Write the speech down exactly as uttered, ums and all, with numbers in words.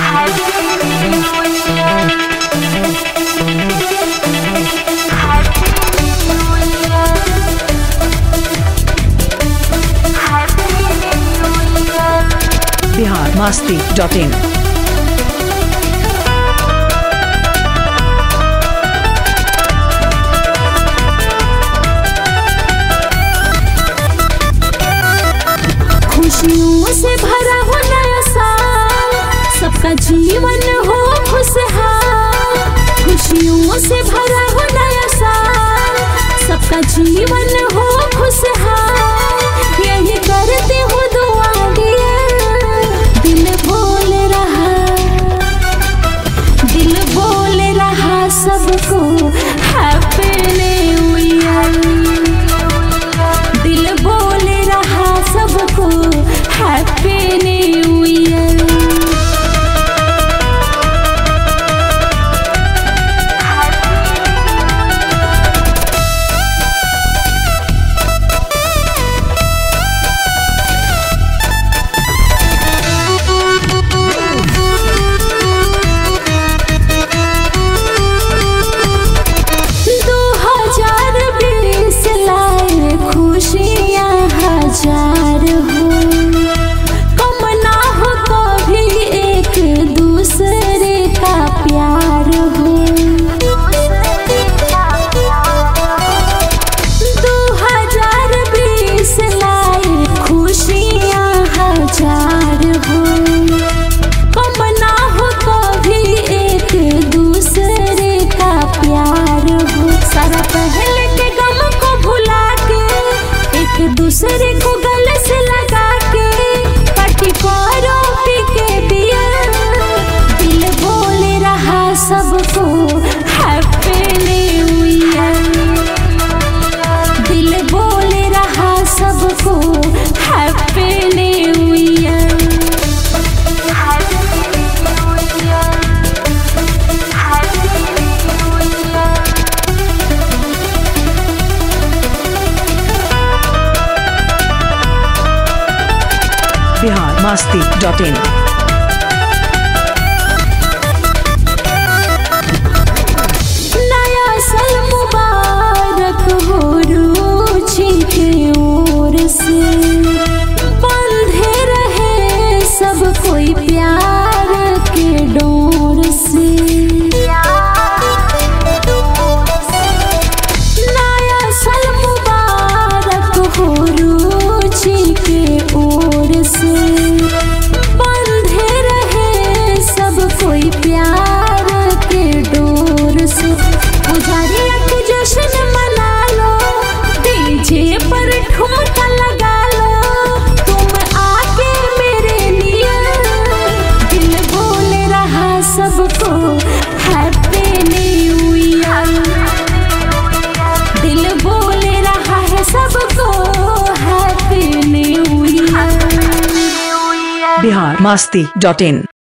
Bihar Masti dot इन। खुशियों से भरा हो नया साल, सबका जीवन हो खुशहाल। खुशियों से भरा हो नया साल, सबका जीवन हो खुशहाल। यही करते हो दुआ दिया, दिल बोल रहा, दिल बोल रहा सबको हैप्पी न्यू ईयर। दिल बोल रहा सबको हैप्पी न्यू ईयर। दो हजार बीस लाए खुशियाँ हजार हो, कम ना हो कभी एक दूसरे का प्यार हो। दो हजार बीस लाए खुशियाँ हजार हो, कम ना हो कभी एक दूसरे का प्यार हो। सारा पहले के गम को भुला के, एक दूसरे को गले से लगा के, पार्टी करो पी के पिया। दिल बोल रहा सबको हैप्पी न्यू ईयर। दिल बोल रहा सबको happy new year. Bihar Masti dot in. नया साल मुबारक हो रुचि के ओर से, बंधे रहे सब कोई प्यार के डोर से। नया साल मुबारक हो रुचि के ओर से, बंधे रहे सब कोई प्यार के डोर से। पुजारिया के जश्न मना लो, डीजे पर ठुमका लगा लो, तुम आके मेरे लिए। दिल बोल रहा सबको हैप्पी न्यू ईयर। दिल बोल रहा है सबको happy new year. Bihar Masti dot इन।